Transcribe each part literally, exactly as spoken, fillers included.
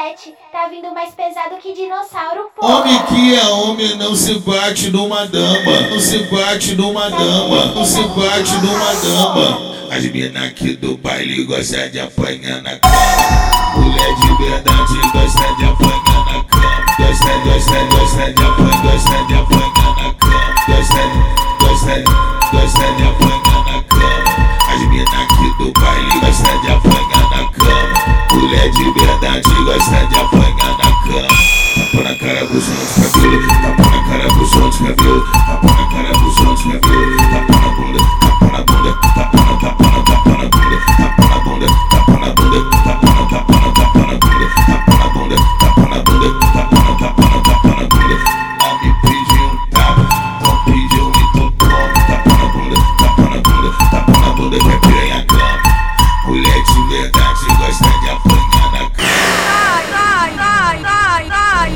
dezessete. Tá vindo mais pesado que dinossauro, pô. Homem que é homem não se bate numa dama. Não se bate numa dama. Não se bate numa dama. As mina aqui do baile gosta de apanhar na cama. Mulher de verdade gosta de apanhar na cama. Gosta, gosta, gosta de apanhar, gosta de apanhar na cama. Gosta, gosta, gosta de apanhar na cama. As mina aqui do baile gosta de apanhar na cama. Mulher de verdade gosta de apanhar na cama. Tapa na cara, puxão de cabelo. Tapa na cara, puxão de cabelo. Tapa na cara, puxão de cabelo. Tapa na bunda, tapa na bunda. Tapa na, tapa na, tapa na bunda. Tapa na bunda, tapa na bunda. Tapa na, tapa na, tapa na bunda. Tapa na bunda, tapa na bunda. Tapa na, tapa na, tapa na bunda. Ela me pediu um tapa, então pediu então toma. Tapa na bunda, tapa na bunda. Tapa na bunda que é piranha cama. Mulher de verdade gosta de apanhar na cama. Ai, ai, ai, ai, ai,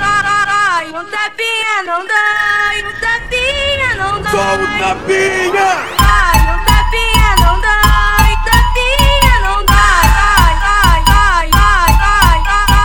ai, um tapinha não dá, um tapinha não dá. Só um tapinha. Ai, um tapinha não dá, um tapinha não dá. Ai, ai, ai, ai, ai,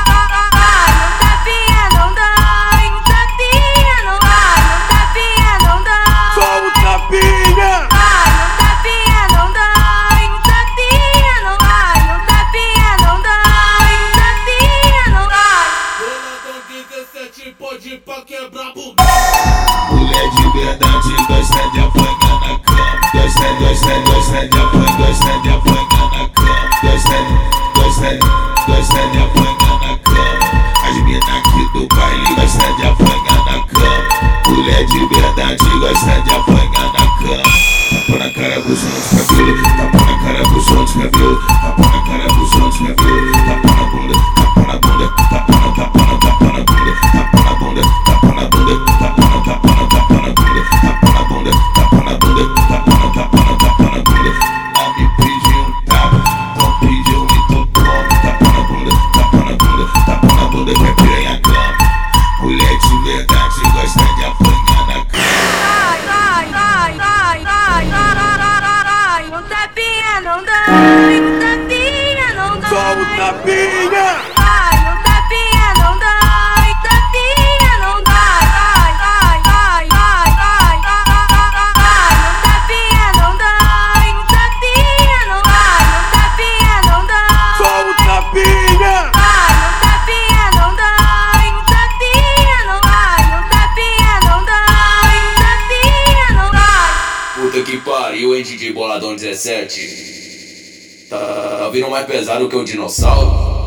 ai, um tapinha não dá, um tapinha não dá, um tapinha não dá. Só um tapinha. Ai, um tapinha não dá, um tapinha não dá, um tapinha não dá, um tapinha não dá. Boladão dezessete pode pra quebrar bunda. Mulher de verdade gosta de apanhar na cama. Gosta, gosta, gosta de apanhar, gosta de apanhar na cama. Gosta, gosta, gosta de apanhar na cama. As mina aqui do baile gosta de apanhar na cama. Mulher de verdade gosta de apanhar na cama. Tapa na cara, puxão de cabelo. Tapa na cara, puxão de cabelo. Tapa na cara, puxão de cabelo. Tapa na bunda, tapa na bunda. Tapa na, tapa na, tapa na bunda. Tapa na bunda, tapa na bunda. Tapa na, tapa na, tapa na bunda. Tapa na bunda, tapa na bunda. Tapa na, tapa na, tapa na bunda. Ela me pediu um tapa, então pediu então toma. Tapa na bunda, tapa na bunda. Tapa na bunda que é piranha cama. Mulher de verdade gosta de apanhar na cama. Ai, ai, ai, ai, ai, ai, um tapinha não dá, um tapinha não dá. Só um tapinha. Ai, um tapinha não dá, um tapinha não dá. Ai, ai, ai, ai, ai, ai, um tapinha não dá, um tapinha não dá, um tapinha não dá. Só um tapinha. Ai, um tapinha não dá, um tapinha não dá, um tapinha não dá, um tapinha não dá. Puta que pariu, hein, D J Boladão dezessete. Tá, tá vindo mais pesado que um dinossauro.